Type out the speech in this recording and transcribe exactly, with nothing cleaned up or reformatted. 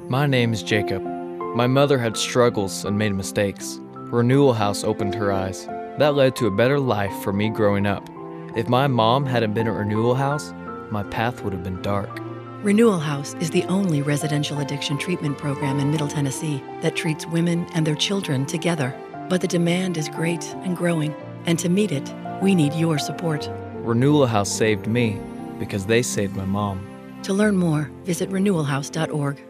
My name is Jacob. My mother had struggles and made mistakes. Renewal House opened her eyes. That led to a better life for me growing up. If my mom hadn't been at Renewal House, my path would have been dark. Renewal House is the only residential addiction treatment program in Middle Tennessee that treats women and their children together. But the demand is great and growing, and to meet it, we need your support. Renewal House saved me because they saved my mom. To learn more, visit renewal house dot org.